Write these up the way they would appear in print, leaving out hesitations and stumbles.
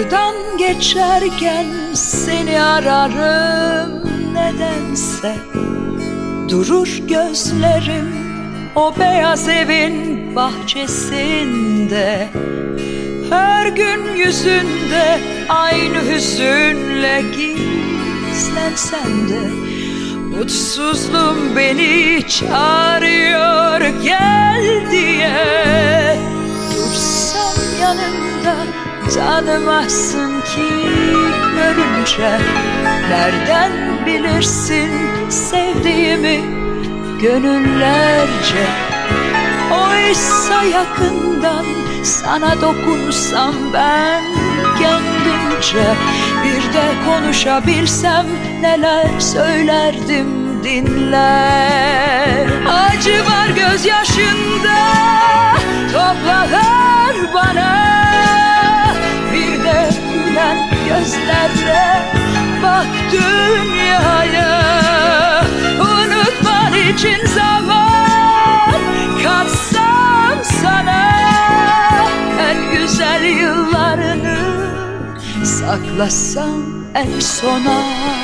Buradan geçerken seni ararım nedense. Durur gözlerim o beyaz evin bahçesinde. Her gün yüzünde aynı hüzünle gizlensen de mutsuzluğum beni çağırıyor gel diye. Dursam yanında tanımazsın ki görünce. Nereden bilirsin sevdiğimi gönüllerce. Oysa yakından sana dokunsam ben kendimce. Bir de konuşabilsem neler söylerdim dinle. Acı var gözyaşında, topla ver bana. Bir de gülen gözlerle bak dünyaya. Unutman için zaman katsam sana. En güzel yıllarını saklasam en sona.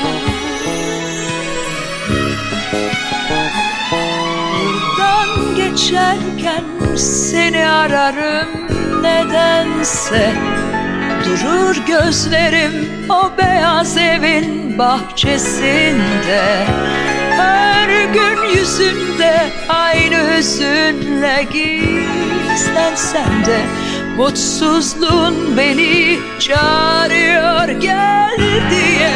Buradan geçerken seni ararım nedense. Durur gözlerim o beyaz evin bahçesinde. Her gün yüzünde aynı hüzünle gizlensen de mutsuzluğun beni çağırıyor gel diye.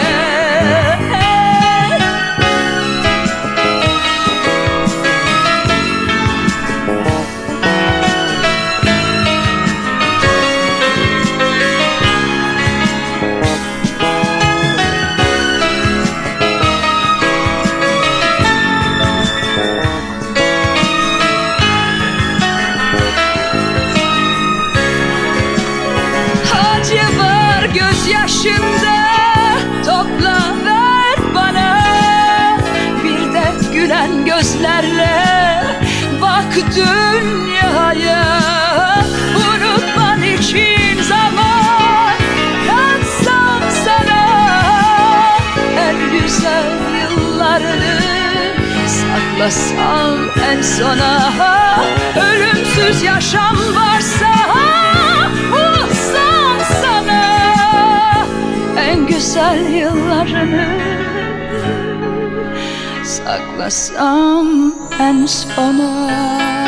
Gözyaşında topla ver bana. Bir de gülen gözlerle bak dünyaya. Unutman için zaman katsam sana. En güzel yıllarını saklasam en sona. Ölümsüz yaşam varsa en güzel yıllarını saklasam en sona.